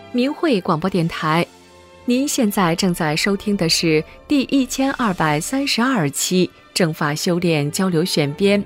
明慧广播电台，您现在正在收听的是第1232期正法修炼交流选编。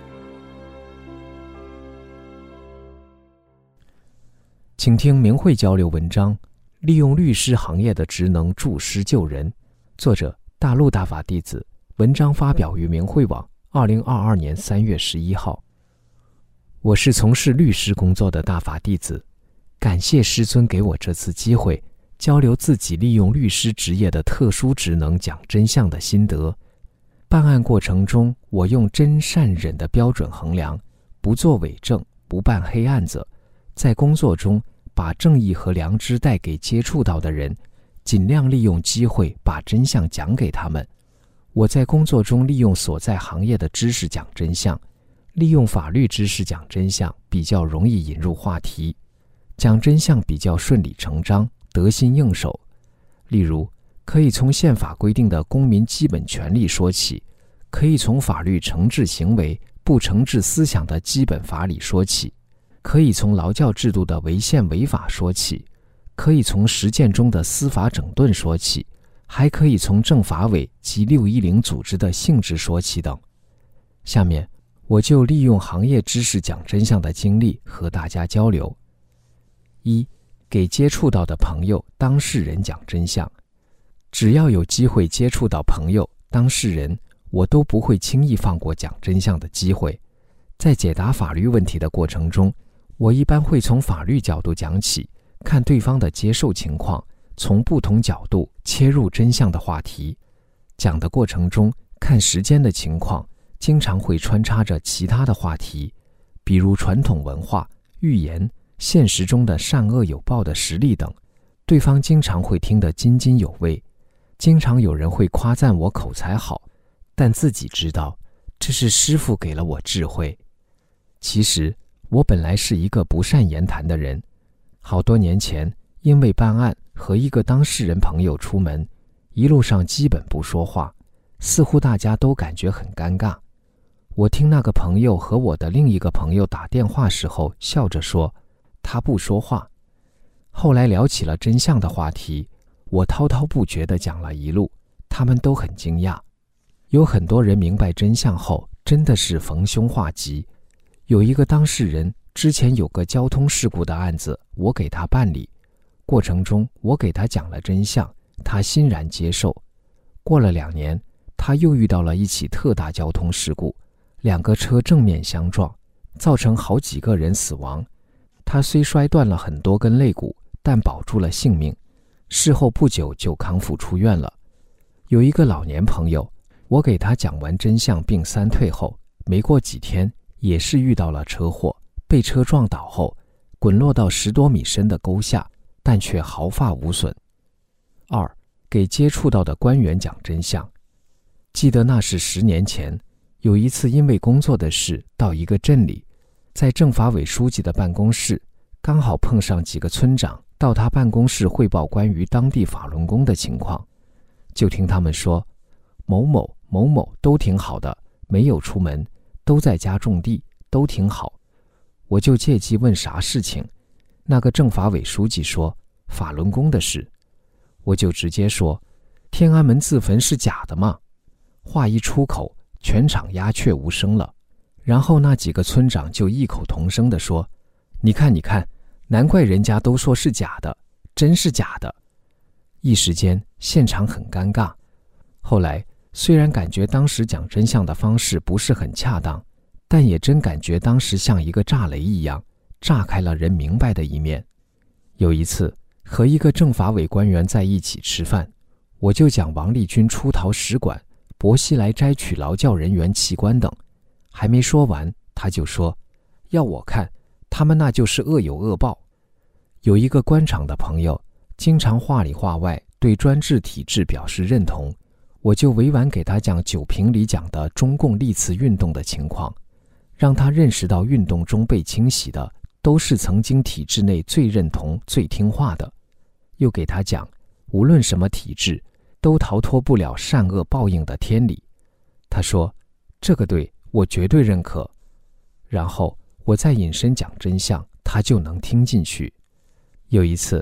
请听明慧交流文章，利用律师行业的职能助师救人，作者大陆大法弟子，文章发表于明慧网2022年3月11号。我是从事律师工作的大法弟子，感谢师尊给我这次机会，交流自己利用律师职业的特殊职能讲真相的心得。办案过程中，我用真善忍的标准衡量，不做伪证，不办黑案子，在工作中把正义和良知带给接触到的人，尽量利用机会把真相讲给他们。我在工作中利用所在行业的知识讲真相，利用法律知识讲真相比较容易引入话题，讲真相比较顺理成章，得心应手。例如，可以从宪法规定的公民基本权利说起，可以从法律惩治行为不惩治思想的基本法理说起，可以从劳教制度的违宪违法说起，可以从实践中的司法整顿说起，还可以从政法委及610组织的性质说起等。下面我就利用行业知识讲真相的经历和大家交流。一、给接触到的朋友、当事人讲真相。只要有机会接触到朋友、当事人，我都不会轻易放过讲真相的机会。在解答法律问题的过程中，我一般会从法律角度讲起，看对方的接受情况，从不同角度切入真相的话题。讲的过程中，看时间的情况，经常会穿插着其他的话题，比如传统文化、寓言、现实中的善恶有报的实例等，对方经常会听得津津有味。经常有人会夸赞我口才好，但自己知道这是师父给了我智慧。其实我本来是一个不善言谈的人，好多年前因为办案和一个当事人朋友出门，一路上基本不说话，似乎大家都感觉很尴尬。我听那个朋友和我的另一个朋友打电话时候笑着说，他不说话。后来聊起了真相的话题，我滔滔不绝地讲了一路，他们都很惊讶。有很多人明白真相后，真的是逢凶化吉。有一个当事人之前有个交通事故的案子，我给他办理，过程中我给他讲了真相，他欣然接受。过了2年，他又遇到了一起特大交通事故，2个车正面相撞，造成好几个人死亡。他虽摔断了很多根肋骨，但保住了性命，事后不久就康复出院了。有一个老年朋友，我给他讲完真相并3退后，没过几天也是遇到了车祸，被车撞倒后滚落到10多米深的沟下，但却毫发无损。2、给接触到的官员讲真相。记得那是10年前，有一次因为工作的事到一个镇里，在政法委书记的办公室，刚好碰上几个村长到他办公室汇报关于当地法轮功的情况。就听他们说，某某某某都挺好的，没有出门，都在家种地，都挺好。我就借机问啥事情，那个政法委书记说法轮功的事。我就直接说，天安门自焚是假的吗？话一出口，全场鸦雀无声了。然后那几个村长就异口同声地说，你看你看，难怪人家都说是假的，真是假的。一时间现场很尴尬。后来虽然感觉当时讲真相的方式不是很恰当，但也真感觉当时像一个炸雷一样，炸开了人明白的一面。有一次和一个政法委官员在一起吃饭，我就讲王立军出逃使馆，薄熙来摘取劳教人员器官等。还没说完，他就说，要我看，他们那就是恶有恶报。有一个官场的朋友，经常话里话外对专制体制表示认同，我就委婉给他讲九评里讲的中共历次运动的情况，让他认识到运动中被清洗的都是曾经体制内最认同、最听话的。又给他讲，无论什么体制，都逃脱不了善恶报应的天理。他说，这个对，我绝对认可。然后我再引申讲真相，他就能听进去。有一次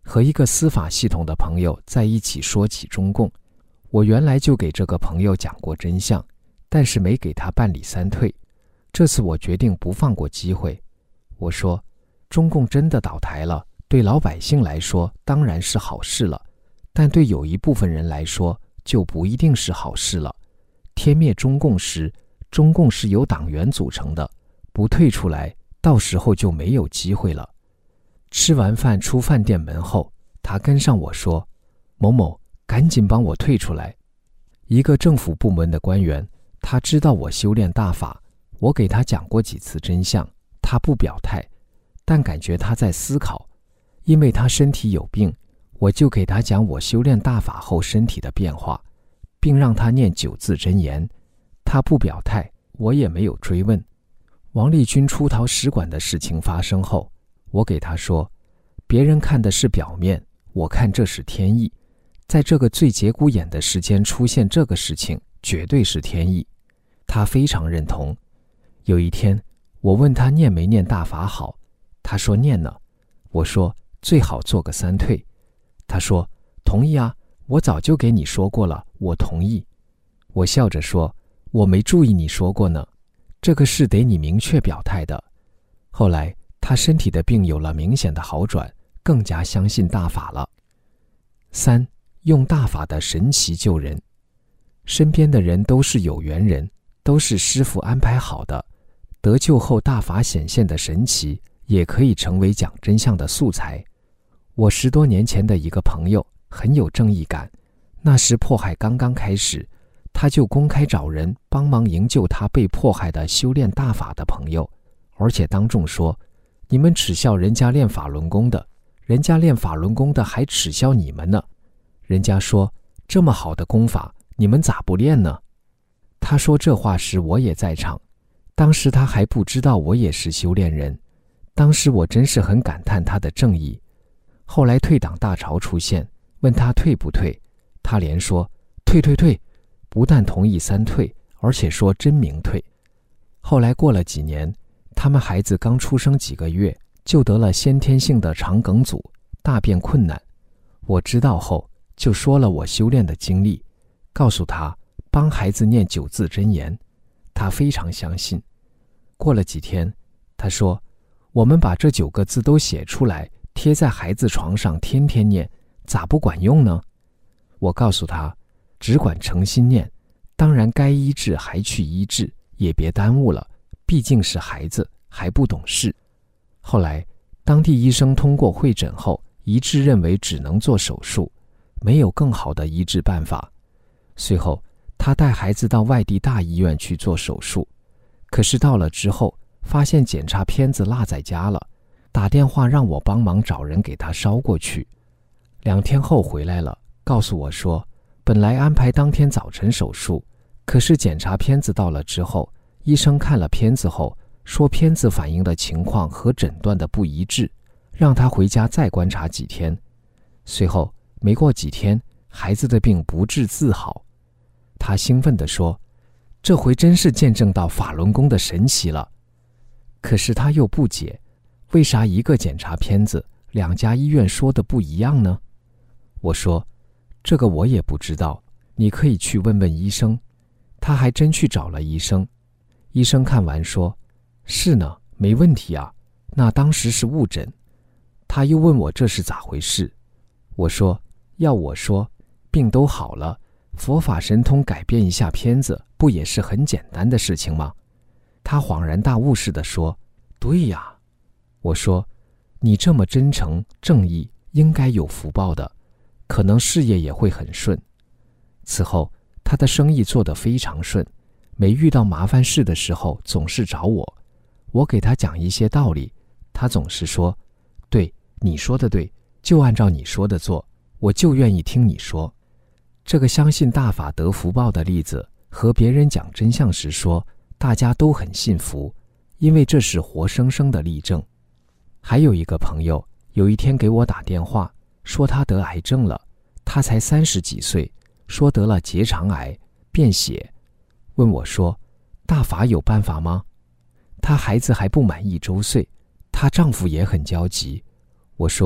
和一个司法系统的朋友在一起说起中共。我原来就给这个朋友讲过真相，但是没给他办理3退。这次我决定不放过机会。我说，中共真的倒台了，对老百姓来说当然是好事了，但对有一部分人来说就不一定是好事了。天灭中共时，中共是由党员组成的，不退出来，到时候就没有机会了。吃完饭出饭店门后，他跟上我说，某某，赶紧帮我退出来。一个政府部门的官员，他知道我修炼大法，我给他讲过几次真相，他不表态，但感觉他在思考。因为他身体有病，我就给他讲我修炼大法后身体的变化，并让他念9字真言。他不表态，我也没有追问。王立军出逃使馆的事情发生后，我给他说，别人看的是表面，我看这是天意，在这个最节骨眼的时间出现这个事情，绝对是天意。他非常认同。有一天，我问他念没念大法好，他说念呢。我说最好做个3退。他说同意啊，我早就给你说过了，我同意。我笑着说，我没注意你说过呢，这个是得你明确表态的。后来他身体的病有了明显的好转，更加相信大法了。3. 用大法的神奇救人。身边的人都是有缘人，都是师父安排好的，得救后大法显现的神奇，也可以成为讲真相的素材。我10多年前的一个朋友很有正义感，那时迫害刚刚开始，他就公开找人帮忙营救他被迫害的修炼大法的朋友，而且当众说，你们耻笑人家练法轮功的，人家练法轮功的还耻笑你们呢。人家说，这么好的功法，你们咋不练呢？他说这话时我也在场，当时他还不知道我也是修炼人，当时我真是很感叹他的正义。后来退党大潮出现，问他退不退，他连说退，不但同意3退，而且说真明退。后来过了几年，他们孩子刚出生几个月，就得了先天性的肠梗阻，大便困难。我知道后，就说了我修炼的经历，告诉他帮孩子念9字真言，他非常相信。过了几天，他说，我们把这9个字都写出来，贴在孩子床上，天天念，咋不管用呢？我告诉他，只管诚心念，当然该医治还去医治，也别耽误了，毕竟是孩子，还不懂事。后来当地医生通过会诊后，一致认为只能做手术，没有更好的医治办法。随后他带孩子到外地大医院去做手术，可是到了之后，发现检查片子落在家了，打电话让我帮忙找人给他捎过去。2天后回来了，告诉我说，本来安排当天早晨手术，可是检查片子到了之后，医生看了片子后，说片子反映的情况和诊断的不一致，让他回家再观察几天。随后没过几天，孩子的病不治自好。他兴奋地说，这回真是见证到法轮功的神奇了。可是他又不解，为啥一个检查片子2家医院说的不一样呢？我说，这个我也不知道，你可以去问问医生。他还真去找了医生，医生看完说，是呢，没问题啊，那当时是误诊。他又问我这是咋回事，我说，要我说，病都好了，佛法神通改变一下片子，不也是很简单的事情吗？他恍然大悟似的说，对呀。我说，你这么真诚正义，应该有福报的，可能事业也会很顺。此后他的生意做得非常顺，没遇到麻烦事的时候总是找我，我给他讲一些道理，他总是说，对，你说的对，就按照你说的做，我就愿意听你说。这个相信大法得福报的例子，和别人讲真相时说，大家都很信服，因为这是活生生的例证。还有一个朋友，有一天给我打电话，说他得癌症了，他才30几岁，说得了结肠癌，便血，问我说，大法有办法吗？她孩子还不满1周岁，她丈夫也很焦急。我说，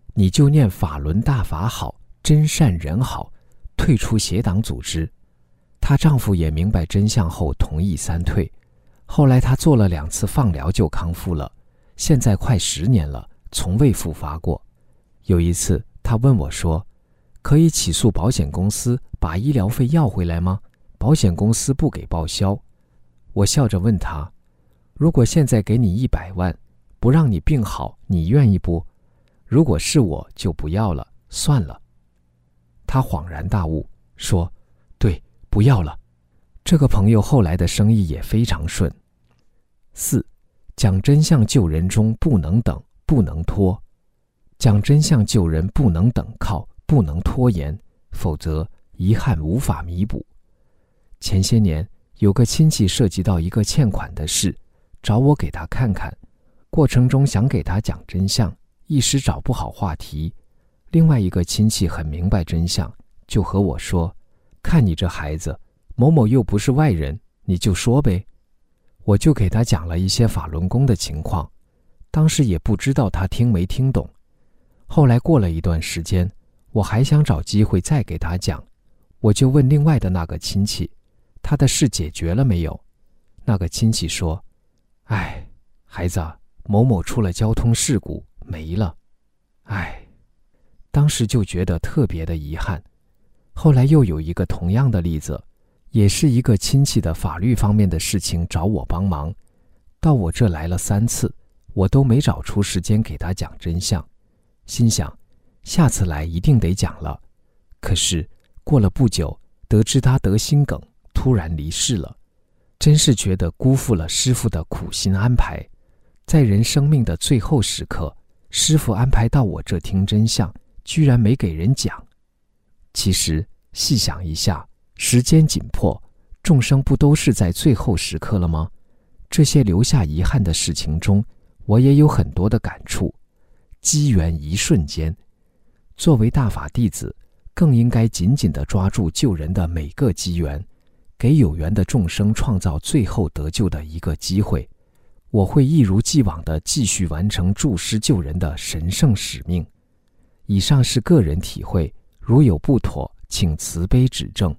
你就念法轮大法好，真善人好，退出邪党组织。她丈夫也明白真相后同意3退。后来她做了2次放疗就康复了，现在快10年了，从未复发过。有一次她问我说，可以起诉保险公司把医疗费要回来吗？保险公司不给报销。我笑着问她，如果现在给你100万，不让你病好，你愿意不？如果是我就不要了，算了。她恍然大悟，说，对，不要了。这个朋友后来的生意也非常顺。4. 讲真相救人中不能等，不能拖。讲真相救人不能等靠，不能拖延，否则遗憾无法弥补。前些年有个亲戚涉及到一个欠款的事，找我给他看看，过程中想给他讲真相，一时找不好话题。另外一个亲戚很明白真相，就和我说，看你这孩子，某某又不是外人，你就说呗。我就给他讲了一些法轮功的情况，当时也不知道他听没听懂。后来过了一段时间，我还想找机会再给他讲，我就问另外的那个亲戚，他的事解决了没有？那个亲戚说，哎，孩子，某某出了交通事故，没了。哎，当时就觉得特别的遗憾。后来又有一个同样的例子，也是一个亲戚的法律方面的事情找我帮忙，到我这来了3次，我都没找出时间给他讲真相，心想下次来一定得讲了。可是过了不久，得知他得心梗，突然离世了，真是觉得辜负了师父的苦心安排。在人生命的最后时刻，师父安排到我这听真相，居然没给人讲。其实细想一下，时间紧迫，众生不都是在最后时刻了吗？这些留下遗憾的事情中，我也有很多的感触。机缘一瞬间，作为大法弟子，更应该紧紧地抓住救人的每个机缘，给有缘的众生创造最后得救的一个机会。我会一如既往地继续完成助师救人的神圣使命。以上是个人体会，如有不妥，请慈悲指正。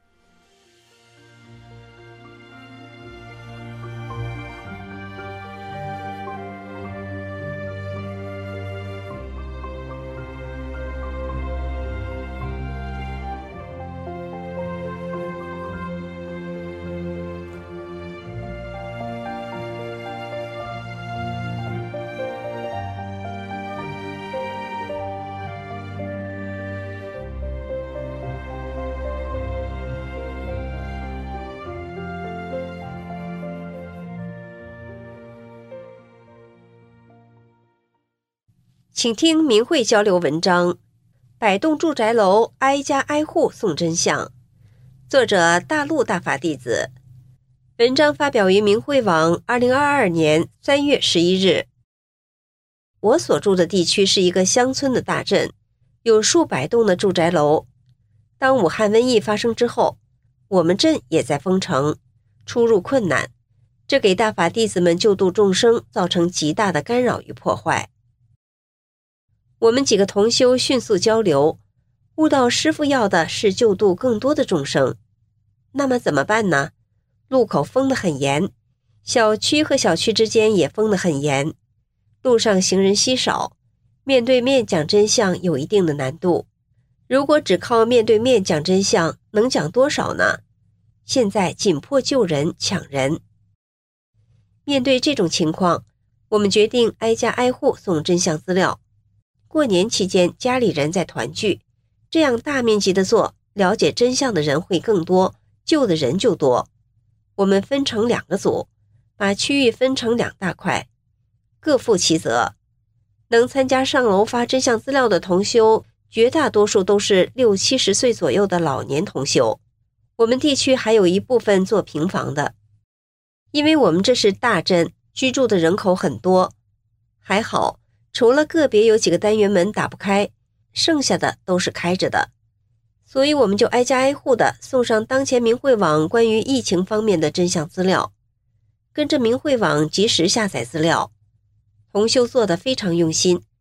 请听明慧交流文章《摆栋住宅楼挨家挨户送真相》，作者大陆大法弟子。文章发表于明慧网2022年3月11日。我所住的地区是一个乡村的大镇，有数百栋的住宅楼。当武汉瘟疫发生之后，我们镇也在封城，出入困难，这给大法弟子们救度众生造成极大的干扰与破坏。我们几个同修迅速交流，悟到师父要的是救度更多的众生。那么怎么办呢？路口封得很严，小区和小区之间也封得很严，路上行人稀少，面对面讲真相有一定的难度。如果只靠面对面讲真相，能讲多少呢？现在紧迫救人抢人。面对这种情况，我们决定挨家挨户送真相资料。过年期间家里人在团聚，这样大面积的做，了解真相的人会更多，救的人就多。我们分成2个组，把区域分成2大块，各负其责。能参加上楼发真相资料的同修，绝大多数都是60-70岁左右的老年同修。我们地区还有一部分做平房的，因为我们这是大镇，居住的人口很多。还好除了个别有几个单元门打不开，剩下的都是开着的，所以我们就挨家挨户的送上当前明慧网关于疫情方面的真相资料，跟着明慧网及时下载资料。同修做得非常用心，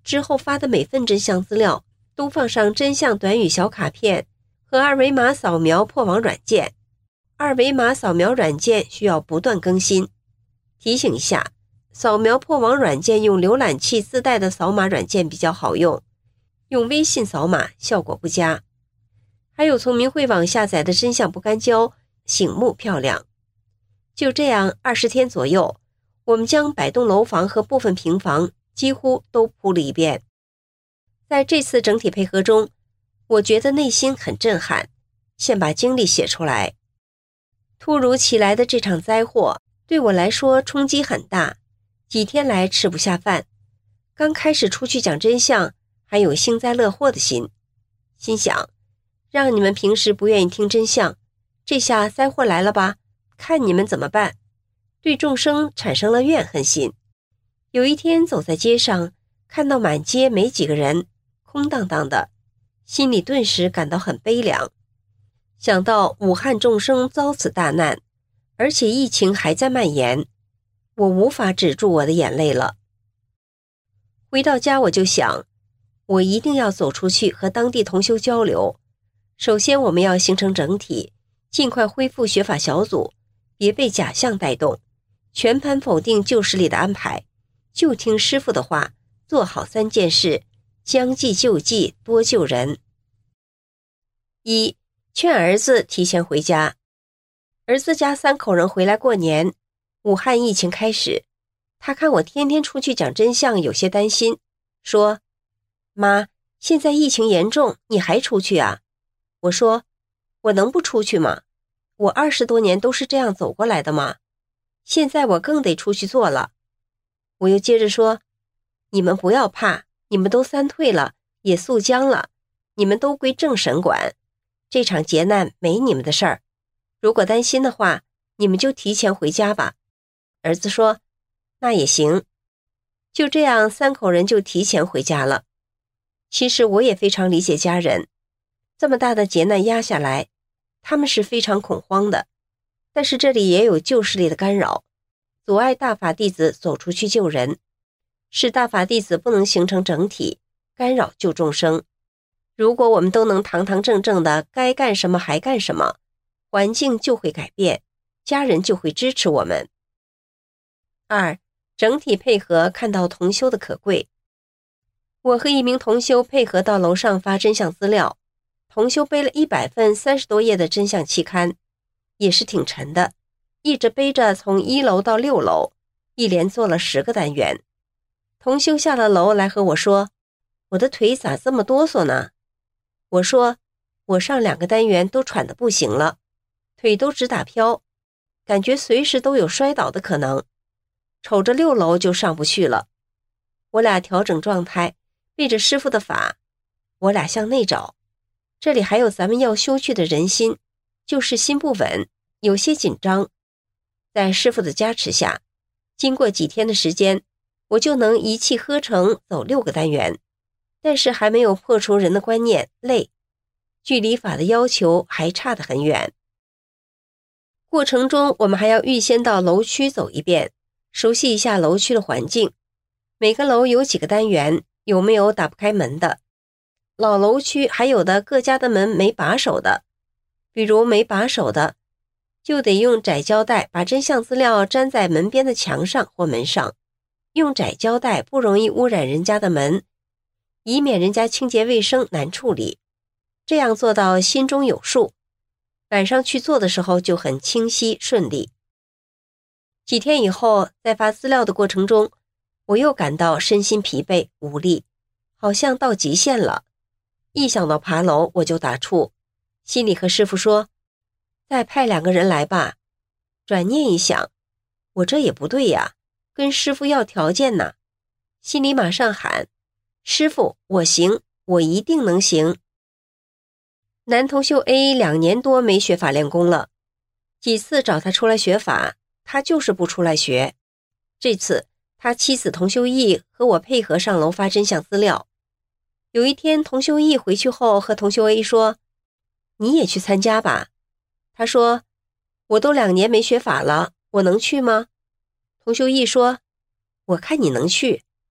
之后发的每份真相资料都放上真相短语小卡片和二维码扫描破网软件。二维码扫描软件需要不断更新。提醒一下，扫描破网软件用浏览器自带的扫码软件比较好用，用微信扫码效果不佳。还有从明慧网下载的真相不干胶，醒目漂亮。就这样20天左右，我们将百栋楼房和部分平房几乎都铺了一遍。在这次整体配合中，我觉得内心很震撼，先把经历写出来。突如其来的这场灾祸对我来说冲击很大，几天来吃不下饭。刚开始出去讲真相，还有幸灾乐祸的心想，让你们平时不愿意听真相，这下灾祸来了吧，看你们怎么办。对众生产生了怨恨心。有一天走在街上，看到满街没几个人，空荡荡的，心里顿时感到很悲凉。想到武汉众生遭此大难，而且疫情还在蔓延，我无法止住我的眼泪了。回到家我就想，我一定要走出去和当地同修交流。首先我们要形成整体，尽快恢复学法小组，别被假象带动，全盘否定旧势力的安排，就听师父的话，做好3件事，将计就计，多救人。1. 劝儿子提前回家。儿子家3口人回来过年，武汉疫情开始，他看我天天出去讲真相，有些担心，说：妈，现在疫情严重，你还出去啊？我说：我能不出去吗？我20多年都是这样走过来的嘛，现在我更得出去做了。我又接着说：你们不要怕，你们都3退了，也速降了，你们都归正神管，这场劫难没你们的事儿，如果担心的话，你们就提前回家吧。儿子说：那也行。就这样3口人就提前回家了。其实我也非常理解家人，这么大的劫难压下来，他们是非常恐慌的，但是这里也有旧势力的干扰，阻碍大法弟子走出去救人，使大法弟子不能形成整体，干扰救众生。如果我们都能堂堂正正的该干什么还干什么，环境就会改变，家人就会支持我们。2. 整体配合，看到同修的可贵。我和一名同修配合到楼上发真相资料，同修背了100份30多页的真相期刊，也是挺沉的，一直背着从1楼到6楼，一连做了10个单元。同修下了楼来和我说：我的腿咋这么哆嗦呢？我说：我上2个单元都喘得不行了，腿都直打飘，感觉随时都有摔倒的可能，瞅着6楼就上不去了。我俩调整状态，背着师父的法，我俩向内找，这里还有咱们要修去的人心，就是心不稳，有些紧张。在师父的加持下，经过几天的时间，我就能一气呵成走6个单元，但是还没有破除人的观念累，距离法的要求还差得很远。过程中我们还要预先到楼区走一遍，熟悉一下楼区的环境，每个楼有几个单元，有没有打不开门的。老楼区还有的各家的门没把手的，比如没把手的，就得用窄胶带把真相资料粘在门边的墙上或门上，用窄胶带不容易污染人家的门，以免人家清洁卫生难处理，这样做到心中有数，晚上去做的时候就很清晰顺利。几天以后，在发资料的过程中，我又感到身心疲惫无力，好像到极限了。一想到爬楼我就打怵，心里和师父说：再派2个人来吧。转念一想，我这也不对呀，跟师父要条件呢。心里马上喊：师父，我行，我一定能行。男同修 A 2年多没学法练功了，几次找他出来学法，他就是不出来学。这次他妻子同修 E 和我配合上楼发真相资料。有一天同修 E 回去后和同修 A 说：你也去参加吧。他说：我都2年没学法了，我能去吗？同修 E 说：我看你能去。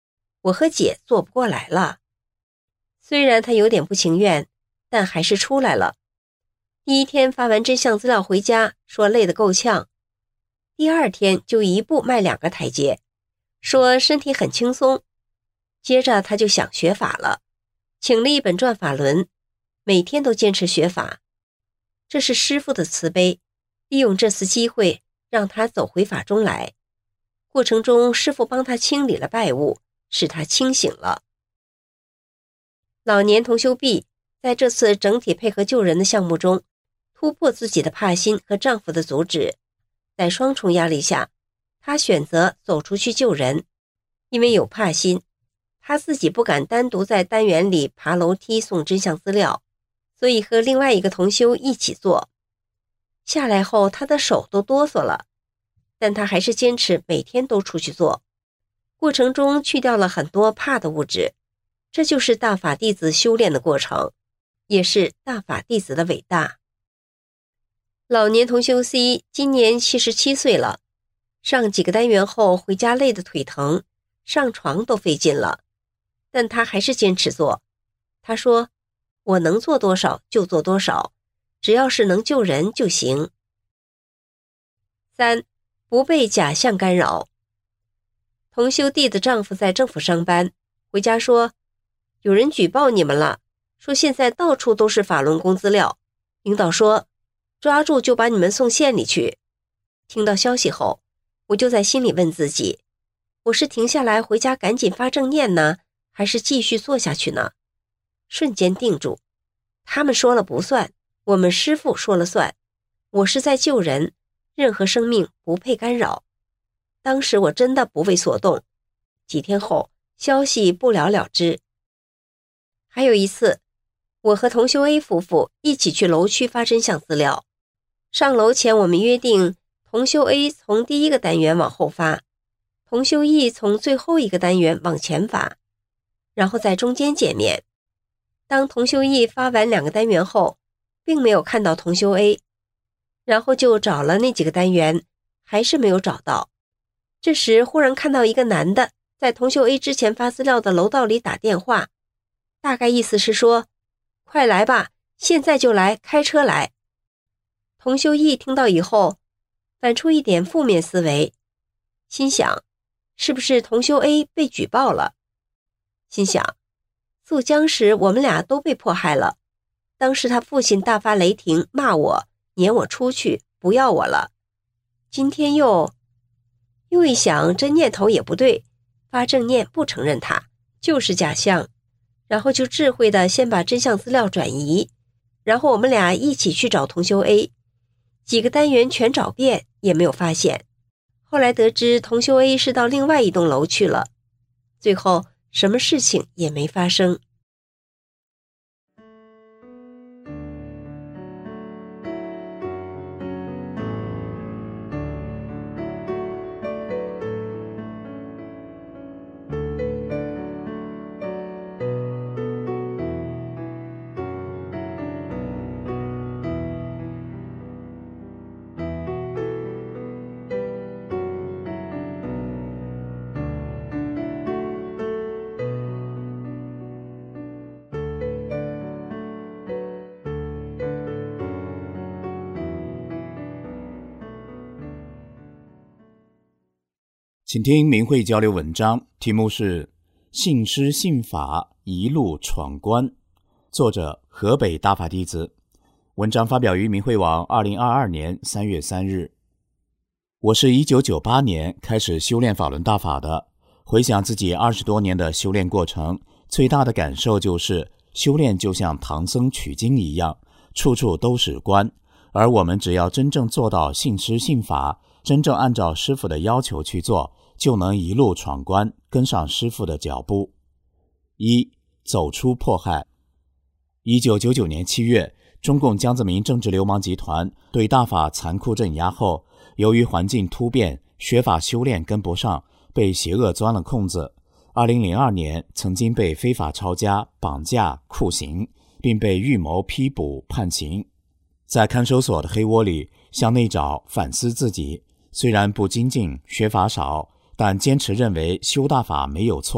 我和姐做不过来了。虽然他有点不情愿，但还是出来了。第一天发完真相资料回家，说累得够呛。第二天就一步迈2个台阶，说身体很轻松。接着他就想学法了，请了一本转法轮，每天都坚持学法。这是师父的慈悲，利用这次机会让他走回法中来。过程中师父帮他清理了败物，使他清醒了。老年同修 B 在这次整体配合救人的项目中，突破自己的怕心和丈夫的阻止，在双重压力下，她选择走出去救人。因为有怕心，她自己不敢单独在单元里爬楼梯送真相资料，所以和另外一个同修一起做。下来后她的手都哆嗦了，但她还是坚持每天都出去做。过程中去掉了很多怕的物质，这就是大法弟子修炼的过程，也是大法弟子的伟大。老年同修 C 今年77岁了，上几个单元后回家累得腿疼，上床都费劲了，但他还是坚持做。他说，我能做多少就做多少，只要是能救人就行。3. 不被假象干扰。同修弟的丈夫在政府上班，回家说，有人举报你们了，说现在到处都是法轮功资料，领导说抓住就把你们送县里去。听到消息后，我就在心里问自己，我是停下来回家赶紧发正念呢，还是继续做下去呢？瞬间定住，他们说了不算，我们师父说了算，我是在救人，任何生命不配干扰。当时我真的不为所动，几天后消息不了了之。还有一次，我和同修 A 夫妇一起去楼区发真相资料，上楼前我们约定同修 A 从第一个单元往后发，同修 E 从最后一个单元往前发，然后在中间见面。当同修 E 发完2个单元后，并没有看到同修 A， 然后就找了那几个单元，还是没有找到。这时忽然看到一个男的在同修 A 之前发资料的楼道里打电话，大概意思是说，快来吧，现在就来，开车来。同修 E 听到以后，反出一点负面思维，心想，是不是同修 A 被举报了？心想，溯江时我们俩都被迫害了，当时他父亲大发雷霆，骂我，撵我出去，不要我了。今天又一想，这念头也不对，发正念不承认他，就是假象，然后就智慧的先把真相资料转移，然后我们俩一起去找同修 A， 几个单元全找遍也没有发现。后来得知同修 A 是到另外一栋楼去了，最后什么事情也没发生。 请听明慧交流文章，题目是信师信法一路闯关，作者河北大法弟子。文章发表于明慧网2022年3月3日。我是1998年开始修炼法轮大法的，回想自己20多年的修炼过程，最大的感受就是修炼就像唐僧取经一样，处处都是关，而我们只要真正做到信师信法，真正按照师父的要求去做，就能一路闯关，跟上师父的脚步。1. 走出迫害。1999年7月，中共江泽民政治流氓集团对大法残酷镇压后，由于环境突变，学法修炼跟不上，被邪恶钻了空子。2002年曾经被非法抄家、绑架、酷刑，并被预谋批捕判刑。在看守所的黑窝里向内找，反思自己，虽然不精进，学法少，但坚持认为修大法没有错，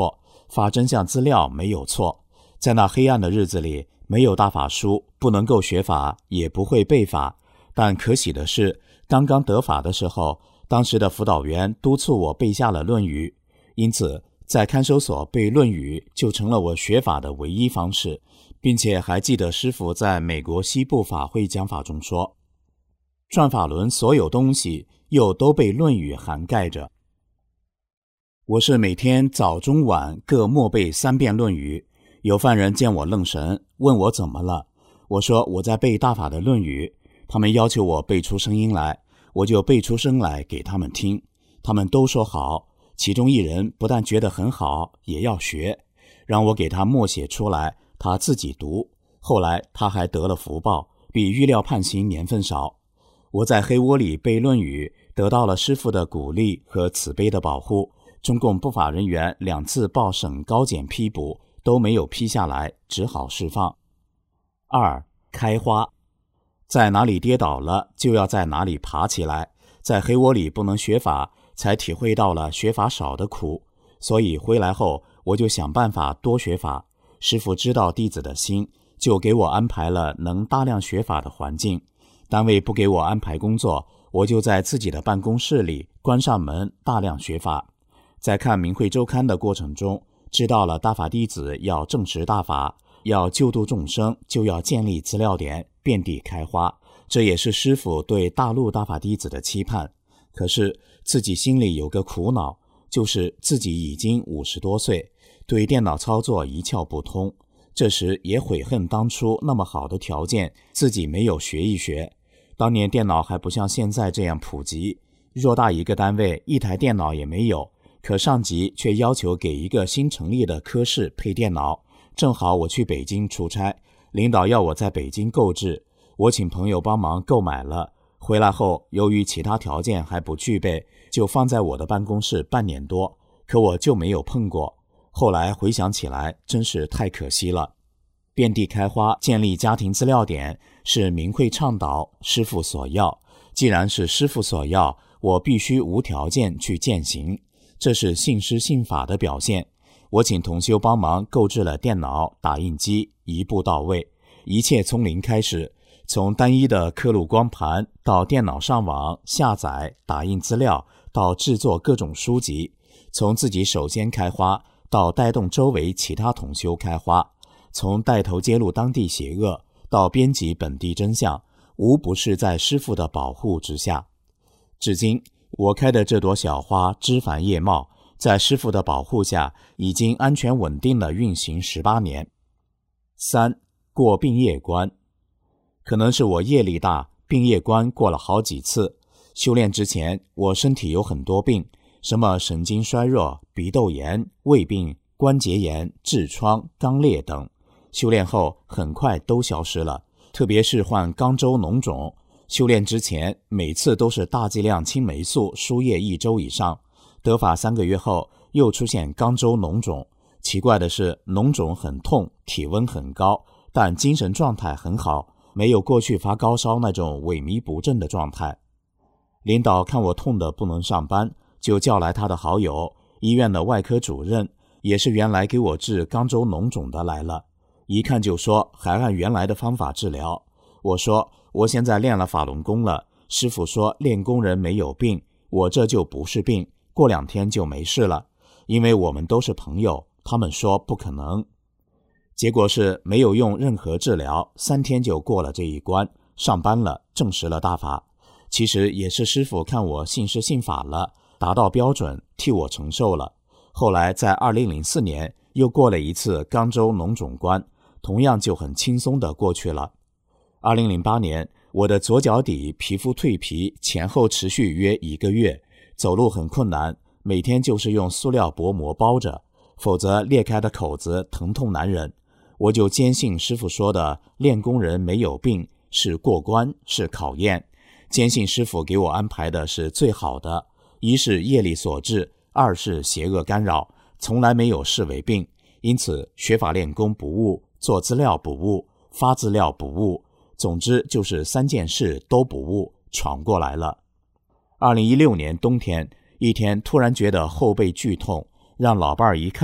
发真相资料没有错。在那黑暗的日子里，没有大法书，不能够学法，也不会背法。但可喜的是，刚刚得法的时候，当时的辅导员督促我背下了《论语》，因此在看守所背《论语》就成了我学法的唯一方式，并且还记得师父在美国西部法会讲法中说，转法轮所有东西又都被《论语》涵盖着。我是每天早中晚各默背3遍《论语》，有犯人见我愣神，问我怎么了，我说我在背大法的《论语》，他们要求我背出声音来，我就背出声来给他们听，他们都说好，其中一人不但觉得很好，也要学，让我给他默写出来，他自己读，后来他还得了福报，比预料判刑年份少。我在黑窝里背《论语》，得到了师父的鼓励和慈悲的保护。中共不法人员2次报省高检批捕，都没有批下来，只好释放。2. 开花。在哪里跌倒了，就要在哪里爬起来。在黑窝里不能学法，才体会到了学法少的苦，所以回来后我就想办法多学法。师父知道弟子的心，就给我安排了能大量学法的环境。单位不给我安排工作，我就在自己的办公室里关上门大量学法。在看明慧周刊的过程中，知道了大法弟子要证实大法，要救度众生，就要建立资料点，遍地开花。这也是师父对大陆大法弟子的期盼。可是自己心里有个苦恼，就是自己已经50多岁，对电脑操作一窍不通。这时也悔恨当初那么好的条件，自己没有学一学。当年电脑还不像现在这样普及，偌大一个单位1台电脑也没有，可上级却要求给一个新成立的科室配电脑。正好我去北京出差，领导要我在北京购置，我请朋友帮忙购买了。回来后，由于其他条件还不具备，就放在我的办公室半年多，可我就没有碰过。后来回想起来，真是太可惜了。遍地开花，建立家庭资料点，是明慧倡导，师父所要。既然是师父所要，我必须无条件去践行。这是信师信法的表现。我请同修帮忙购置了电脑、打印机，一步到位，一切从零开始，从单一的刻录光盘到电脑上网下载打印资料，到制作各种书籍，从自己首先开花，到带动周围其他同修开花，从带头揭露当地邪恶，到编辑本地真相，无不是在师父的保护之下。至今我开的这朵小花枝繁叶茂，在师父的保护下，已经安全稳定地运行18年。3. 过病业关。可能是我业力大，病业关过了好几次。修炼之前，我身体有很多病，什么神经衰弱、鼻窦炎、胃病、关节炎、痔疮、肛裂等。修炼后很快都消失了，特别是患肛周脓肿。修炼之前，每次都是大剂量青霉素输液1周以上。得法3个月后，又出现肛周脓肿。奇怪的是，脓肿很痛，体温很高，但精神状态很好，没有过去发高烧那种萎靡不振的状态。领导看我痛得不能上班，就叫来他的好友，医院的外科主任，也是原来给我治肛周脓肿的来了。一看就说还按原来的方法治疗。我说我现在练了法轮功了，师父说练功人没有病，我这就不是病，过2天就没事了。因为我们都是朋友，他们说不可能。结果是没有用任何治疗，3天就过了这一关，上班了，证实了大法。其实也是师父看我信师信法了，达到标准，替我承受了。后来在2004年又过了一次肛周脓肿关，同样就很轻松地过去了。2008年，我的左脚底皮肤蜕皮，前后持续约1个月，走路很困难，每天就是用塑料薄膜包着，否则裂开的口子疼痛难忍。我就坚信师父说的练功人没有病，是过关，是考验。坚信师父给我安排的是最好的，一是业力所致，二是邪恶干扰，从来没有视为病。因此学法练功不误，做资料不误，发资料不误，总之就是3件事都不误，闯过来了。2016年冬天，一天突然觉得后背剧痛，让老伴儿一看，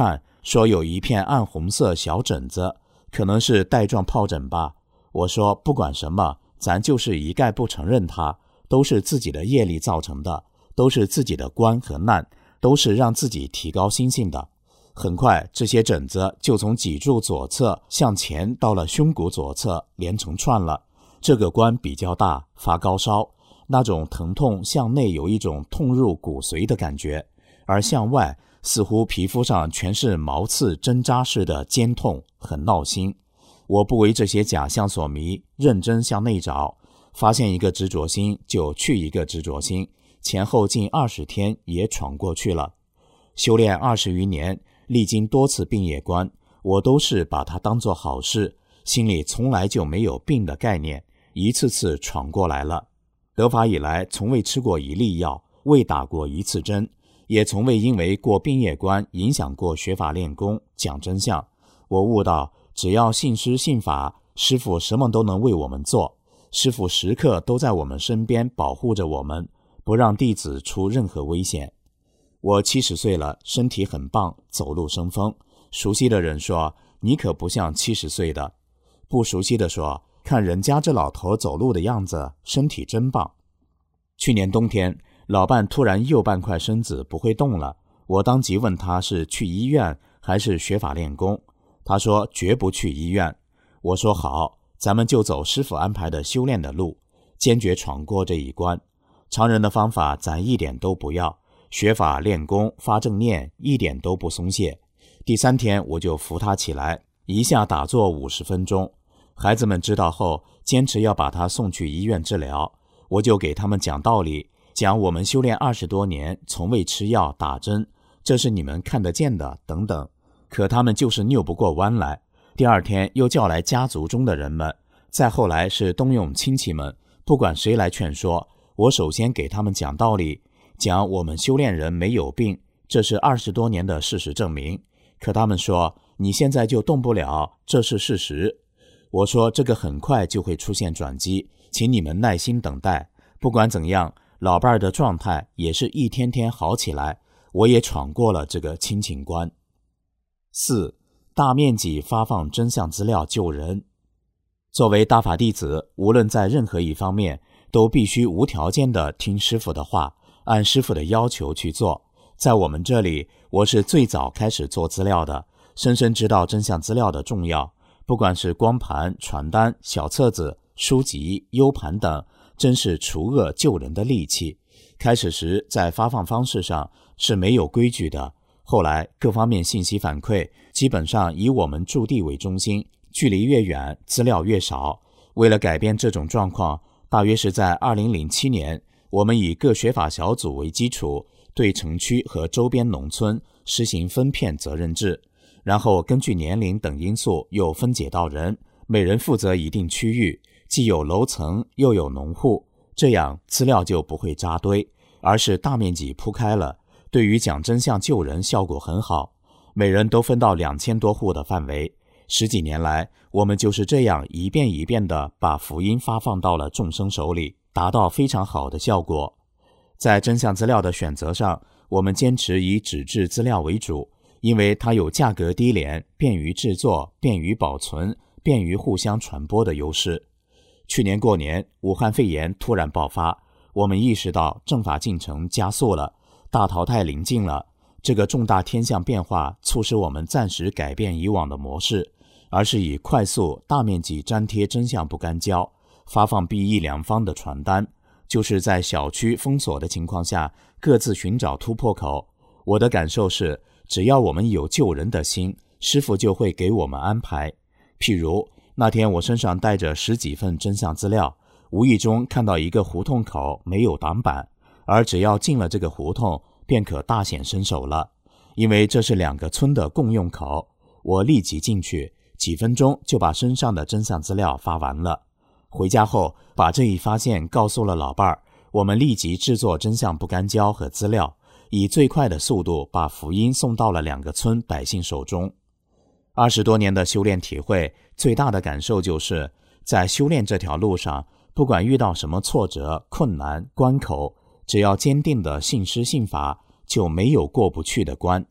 说有一片暗红色小疹子，可能是带状疱疹吧。我说不管什么，咱就是一概不承认它，都是自己的业力造成的，都是自己的关和难，都是让自己提高心性的。很快这些疹子就从脊柱左侧向前到了胸骨左侧，连成串了。这个关比较大，发高烧，那种疼痛向内有一种痛入骨髓的感觉，而向外似乎皮肤上全是毛刺针扎似的尖痛，很闹心。我不为这些假象所迷，认真向内找，发现一个执着心就去一个执着心，前后近20天也闯过去了。修炼20余年，历经多次病业关，我都是把它当作好事，心里从来就没有病的概念，一次次闯过来了。得法以来，从未吃过一粒药，未打过一次针，也从未因为过病业关影响过学法练功讲真相。我悟到，只要信师信法，师父什么都能为我们做，师父时刻都在我们身边保护着我们，不让弟子出任何危险。我70岁了，身体很棒，走路生风。熟悉的人说，你可不像70岁的。不熟悉的说，看人家这老头走路的样子，身体真棒。去年冬天，老伴突然右半块身子不会动了，我当即问他是去医院还是学法练功。他说绝不去医院。我说好，咱们就走师父安排的修炼的路，坚决闯过这一关。常人的方法咱一点都不要，学法练功发正念一点都不松懈。第3天我就扶他起来，一下打坐50分钟。孩子们知道后，坚持要把他送去医院治疗，我就给他们讲道理，讲我们修炼20多年，从未吃药打针，这是你们看得见的等等。可他们就是拗不过弯来。第2天又叫来家族中的人们，再后来是动用亲戚们，不管谁来劝说，我首先给他们讲道理，讲我们修炼人没有病，这是20多年的事实证明。可他们说，你现在就动不了，这是事实。我说这个很快就会出现转机，请你们耐心等待。不管怎样，老伴儿的状态也是一天天好起来，我也闯过了这个亲情关。4. 大面积发放真相资料救人。作为大法弟子，无论在任何一方面，都必须无条件地听师父的话，按师父的要求去做。在我们这里，我是最早开始做资料的，深深知道真相资料的重要。不管是光盘、传单、小册子、书籍、U 盘等，真是除恶救人的利器。开始时在发放方式上是没有规矩的，后来各方面信息反馈基本上以我们驻地为中心，距离越远资料越少。为了改变这种状况，大约是在2007年，我们以各学法小组为基础，对城区和周边农村实行分片责任制，然后根据年龄等因素又分解到人，每人负责一定区域，既有楼层又有农户，这样资料就不会扎堆，而是大面积铺开了，对于讲真相救人效果很好。每人都分到2000多户的范围，10几年来，我们就是这样一遍一遍地把福音发放到了众生手里，达到非常好的效果。在真相资料的选择上，我们坚持以纸质资料为主，因为它有价格低廉、便于制作、便于保存、便于互相传播的优势。去年过年，武汉肺炎突然爆发，我们意识到正法进程加速了，大淘汰临近了。这个重大天象变化促使我们暂时改变以往的模式，而是以快速大面积粘贴真相不干胶，发放弊益两方的传单，就是在小区封锁的情况下各自寻找突破口。我的感受是，只要我们有救人的心，师父就会给我们安排。譬如那天我身上带着10几份真相资料，无意中看到一个胡同口没有挡板，而只要进了这个胡同便可大显身手了，因为这是2个村的共用口。我立即进去，几分钟就把身上的真相资料发完了。回家后把这一发现告诉了老伴儿，我们立即制作真相不干胶和资料，以最快的速度把福音送到了2个村百姓手中。20多年的修炼体会，最大的感受就是在修炼这条路上，不管遇到什么挫折、困难、关口，只要坚定的信师信法，就没有过不去的关。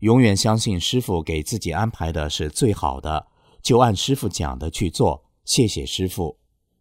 永远相信师父给自己安排的是最好的，就按师父讲的去做。谢谢师父。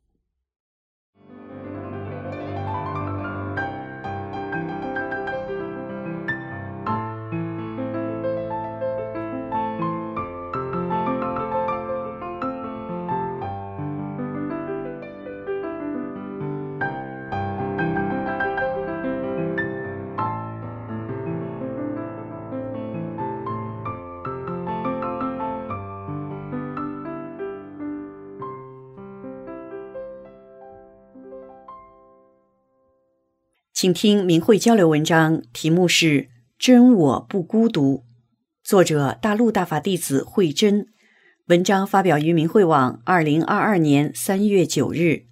请听明慧交流文章，题目是真我不孤独，作者大陆大法弟子慧真，文章发表于明慧网2022年3月9日。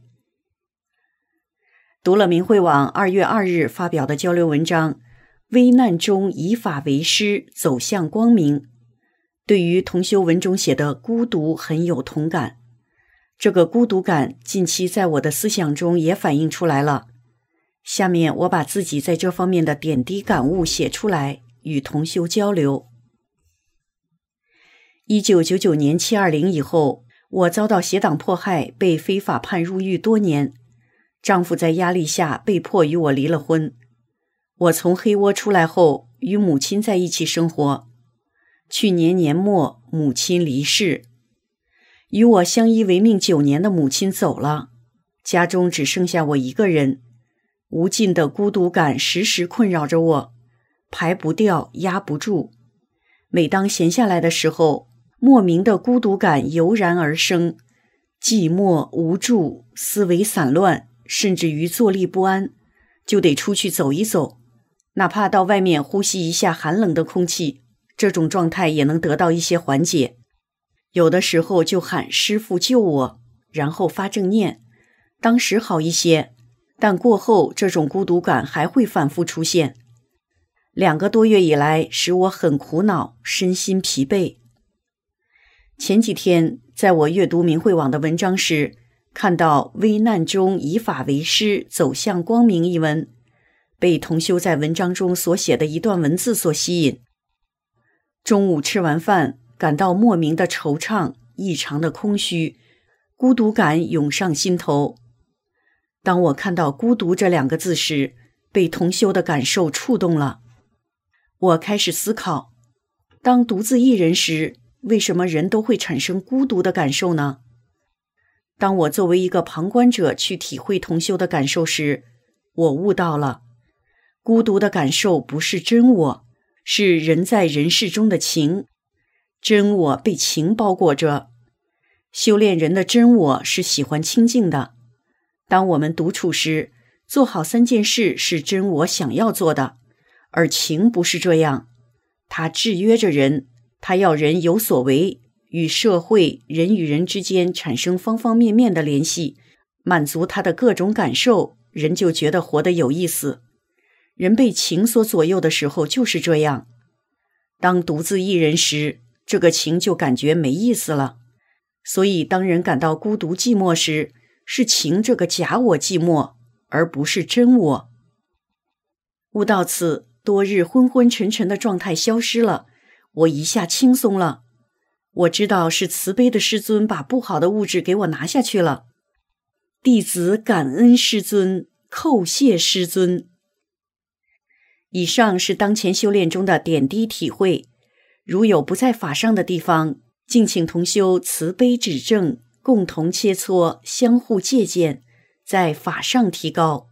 读了明慧网2月2日发表的交流文章，危难中以法为师，走向光明，对于同修文中写的孤独很有同感。这个孤独感近期在我的思想中也反映出来了。下面我把自己在这方面的点滴感悟写出来，与同修交流。1999年720以后，我遭到邪党迫害，被非法判入狱多年。丈夫在压力下被迫与我离了婚。我从黑窝出来后，与母亲在一起生活。去年年末，母亲离世。与我相依为命9年的母亲走了，家中只剩下我一个人。无尽的孤独感时时困扰着我，排不掉，压不住。每当闲下来的时候，莫名的孤独感油然而生，寂寞无助，思维散乱，甚至于坐立不安，就得出去走一走，哪怕到外面呼吸一下寒冷的空气，这种状态也能得到一些缓解。有的时候就喊师父救我，然后发正念，当时好一些，但过后这种孤独感还会反复出现。2个多月以来，使我很苦恼，身心疲惫。前几天在我阅读明慧网的文章时，看到危难中以法为师，走向光明一文，被同修在文章中所写的一段文字所吸引。中午吃完饭，感到莫名的惆怅，异常的空虚，孤独感涌上心头。当我看到孤独这2个字时，被同修的感受触动了。我开始思考，当独自一人时，为什么人都会产生孤独的感受呢？当我作为一个旁观者去体会同修的感受时，我悟到了，孤独的感受不是真我，是人在人世中的情，真我被情包裹着。修炼人的真我是喜欢清静的。当我们独处时，做好3件事是真我想要做的，而情不是这样，它制约着人，它要人有所为，与社会、人与人之间产生方方面面的联系，满足他的各种感受，人就觉得活得有意思。人被情所左右的时候就是这样。当独自一人时，这个情就感觉没意思了。所以当人感到孤独寂寞时，是情这个假我寂寞，而不是真我。悟到此，多日昏昏沉沉的状态消失了，我一下轻松了。我知道是慈悲的师尊把不好的物质给我拿下去了。弟子感恩师尊，叩谢师尊。以上是当前修炼中的点滴体会，如有不在法上的地方，敬请同修慈悲指正，共同切磋，相互借鉴，在法上提高。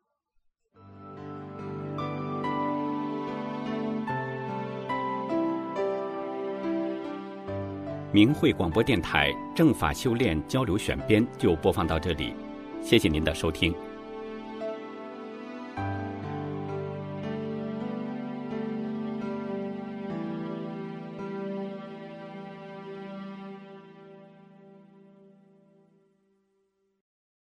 明慧广播电台正法修炼交流选编就播放到这里，谢谢您的收听。